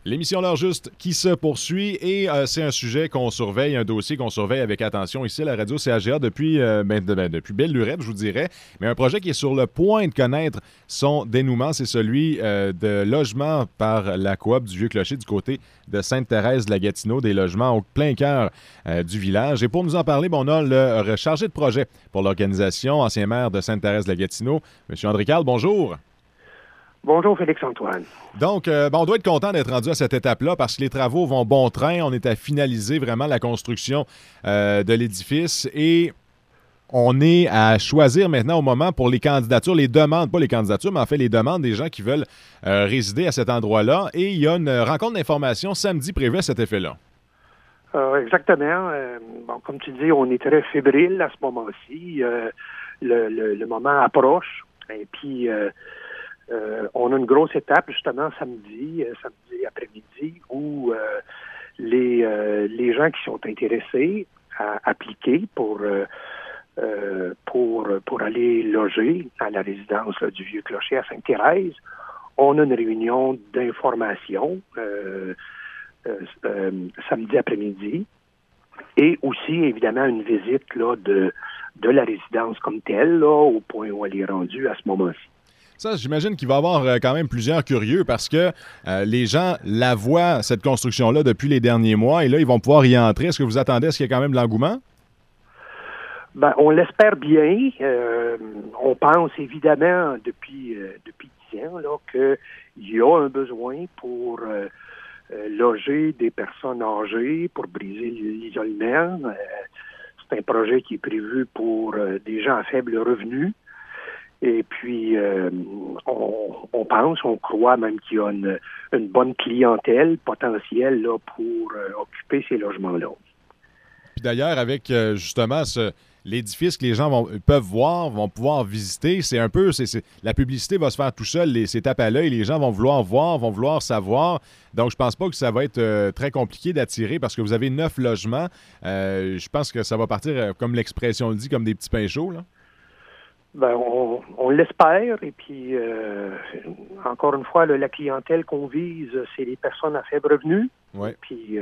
L'émission L'heure juste qui se poursuit et c'est un sujet qu'on surveille, un dossier qu'on surveille avec attention ici à la radio CHGA depuis belle lurette, je vous dirais. Mais un projet qui est sur le point de connaître son dénouement, c'est celui de logement par la coop du Vieux-Clocher du côté de Sainte-Thérèse-de-la-Gatineau, des logements au plein cœur du village. Et pour nous en parler, on a le chargé de projet pour l'organisation, ancien maire de Sainte-Thérèse-de-la-Gatineau, M. André Carle. Bonjour. Bonjour, Félix-Antoine. Donc, on doit être content d'être rendu à cette étape-là parce que les travaux vont bon train. On est à finaliser vraiment la construction de l'édifice et on est à choisir maintenant au moment pour les candidatures, les demandes, pas les candidatures, mais en fait les demandes des gens qui veulent résider à cet endroit-là. Et il y a une rencontre d'information samedi prévue à cet effet-là. Exactement. Comme tu dis, on est très fébrile à ce moment-ci. Le moment approche. Et puis... on a une grosse étape justement samedi après-midi où les gens qui sont intéressés à appliquer pour aller loger à la résidence du Vieux-Clocher à Sainte-Thérèse, on a une réunion d'information samedi après-midi et aussi évidemment une visite là, de la résidence comme telle là, au point où elle est rendue à ce moment-ci. Ça, j'imagine qu'il va y avoir quand même plusieurs curieux parce que les gens la voient, cette construction-là, depuis les derniers mois et là, ils vont pouvoir y entrer. Est-ce que vous attendez à ce qu'il y ait quand même de l'engouement? On l'espère bien. On pense évidemment depuis 10 ans là, qu'il y a un besoin pour loger des personnes âgées, pour briser l'isolement. C'est un projet qui est prévu pour des gens à faible revenu. Et puis, on pense, on croit même qu'il y a une bonne clientèle potentielle là, pour occuper ces logements-là. Puis d'ailleurs, avec justement l'édifice que les gens peuvent voir, vont pouvoir visiter, c'est un peu, la publicité va se faire tout seul, c'est tape à l'œil, les gens vont vouloir voir, vont vouloir savoir. Donc, je pense pas que ça va être très compliqué d'attirer parce que vous avez 9 logements. Je pense que ça va partir, comme l'expression le dit, comme des petits pains chauds, là. On l'espère. Et puis, encore une fois, la clientèle qu'on vise, c'est les personnes à faible revenu. Ouais. Puis,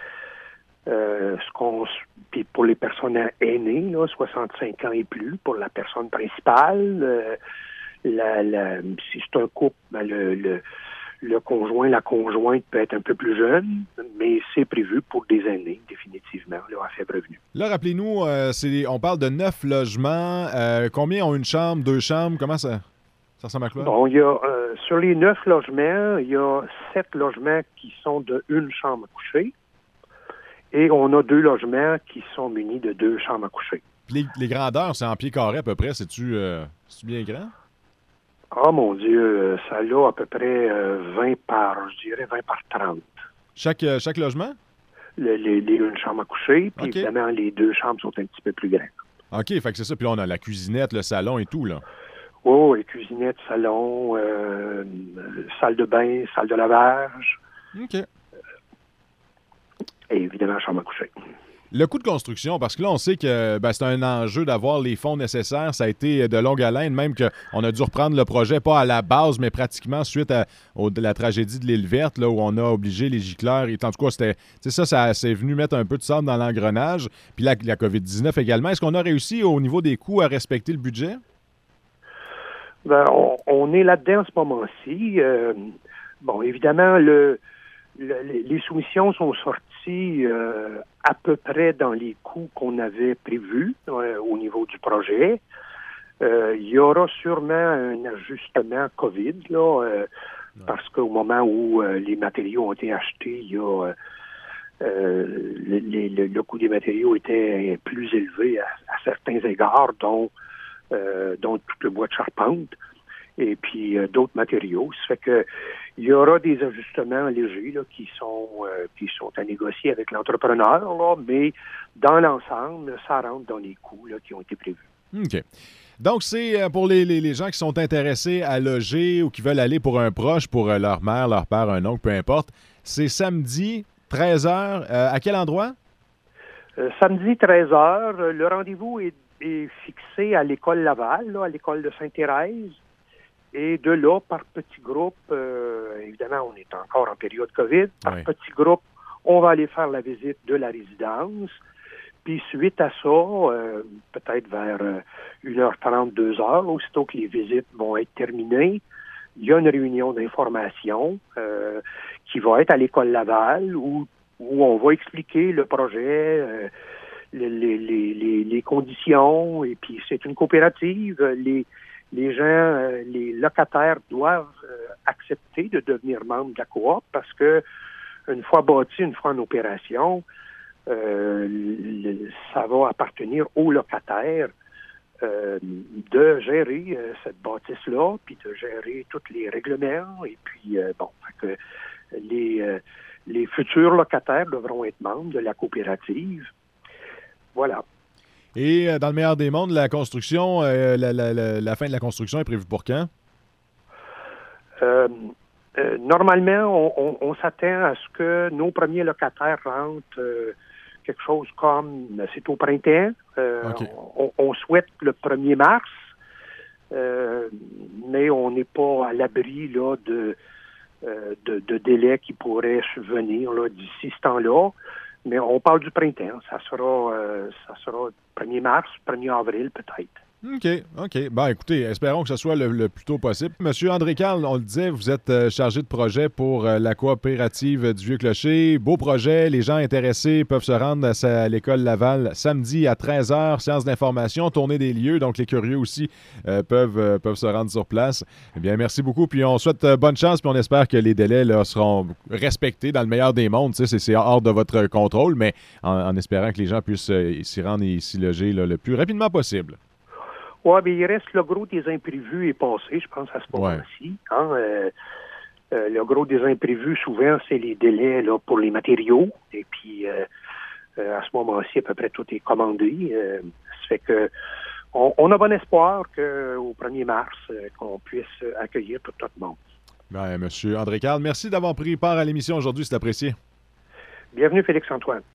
puis pour les personnes aînées, là, 65 ans et plus, pour la personne principale, si c'est un couple, le conjoint, la conjointe peut être un peu plus jeune, mais c'est prévu pour des aînés, définitivement, là, à faible revenu. Là, rappelez-nous, on parle de 9 logements. Combien ont une chambre, 2 chambres? Comment ça ressemble à quoi? Bon, il y a, sur les 9 logements, il y a 7 logements qui sont de une chambre à coucher et on a 2 logements qui sont munis de 2 chambres à coucher. Puis les grandeurs, c'est en pieds carrés à peu près. C'est-tu bien grand? Ah, mon Dieu, ça a à peu près 20 par 30. Chaque logement? Les une chambre à coucher, puis Okay. Évidemment, les 2 chambres sont un petit peu plus grandes. OK, fait que c'est ça. Puis là, on a la cuisinette, le salon et tout, là. Oh, les cuisinettes, salon, salle de bain, salle de lavage. OK. Et évidemment, chambre à coucher. Le coût de construction, parce que là, on sait que c'est un enjeu d'avoir les fonds nécessaires. Ça a été de longue haleine, même qu'on a dû reprendre le projet, pas à la base, mais pratiquement suite à la tragédie de l'île verte, là, où on a obligé les gicleurs. Et en tout cas, ça c'est venu mettre un peu de sable dans l'engrenage. Puis la COVID-19 également. Est-ce qu'on a réussi, au niveau des coûts, à respecter le budget? On est là-dedans en ce moment-ci. Évidemment, les soumissions sont sorties à peu près dans les coûts qu'on avait prévus au niveau du projet. Il y aura sûrement un ajustement COVID, là, parce qu'au moment où les matériaux ont été achetés, il y a le coût des matériaux était plus élevé à certains égards, dont tout le bois de charpente et puis d'autres matériaux. Ça fait que il y aura des ajustements légers là, qui sont à négocier avec l'entrepreneur, là, mais dans l'ensemble, ça rentre dans les coûts là, qui ont été prévus. OK. Donc, c'est pour les gens qui sont intéressés à loger ou qui veulent aller pour un proche, pour leur mère, leur père, un oncle, peu importe. C'est samedi, 13h. À quel endroit? Samedi, 13h. Le rendez-vous est fixé à l'école Laval, là, à l'école de Sainte-Thérèse. Et de là, par petits groupes, évidemment, on est encore en période COVID, par petits groupes, on va aller faire la visite de la résidence. Puis suite à ça, peut-être vers 1h30, 2h, aussitôt que les visites vont être terminées, il y a une réunion d'information qui va être à l'École Laval où on va expliquer le projet, les conditions, et puis c'est une coopérative. Les gens, les locataires doivent accepter de devenir membres de la coop parce que une fois bâti, une fois en opération, ça va appartenir aux locataires de gérer cette bâtisse-là, puis de gérer tous les règlements. Et puis, fait que les futurs locataires devront être membres de la coopérative. Voilà. Et dans le meilleur des mondes, la construction, la fin de la construction est prévue pour quand? Normalement, on s'attend à ce que nos premiers locataires rentrent quelque chose comme, c'est au printemps. Okay. On souhaite le 1er mars, mais on n'est pas à l'abri là de délais qui pourraient survenir là, d'ici ce temps-là. Mais on parle du printemps. Ça sera 1er mars, 1er avril peut-être. OK. Ben, écoutez, espérons que ce soit le plus tôt possible. Monsieur André Carl, on le disait, vous êtes chargé de projet pour la coopérative du Vieux-Clocher. Beau projet. Les gens intéressés peuvent se rendre à l'École Laval samedi à 13h. Séance d'information, tournée des lieux. Donc, les curieux aussi peuvent se rendre sur place. Eh bien, merci beaucoup. Puis, on souhaite bonne chance. Puis, on espère que les délais là, seront respectés dans le meilleur des mondes. Tu sais, c'est hors de votre contrôle, mais en espérant que les gens puissent s'y rendre et s'y loger là, le plus rapidement possible. Oui, mais il reste le gros des imprévus est passé, je pense, à ce moment-ci. Hein? Le gros des imprévus, souvent, c'est les délais là, pour les matériaux. Et puis, à ce moment-ci, à peu près tout est commandé. Ça fait que on a bon espoir qu'au 1er mars, qu'on puisse accueillir tout le monde. Bien, Monsieur André Carl, merci d'avoir pris part à l'émission aujourd'hui, c'est apprécié. Bienvenue, Félix-Antoine.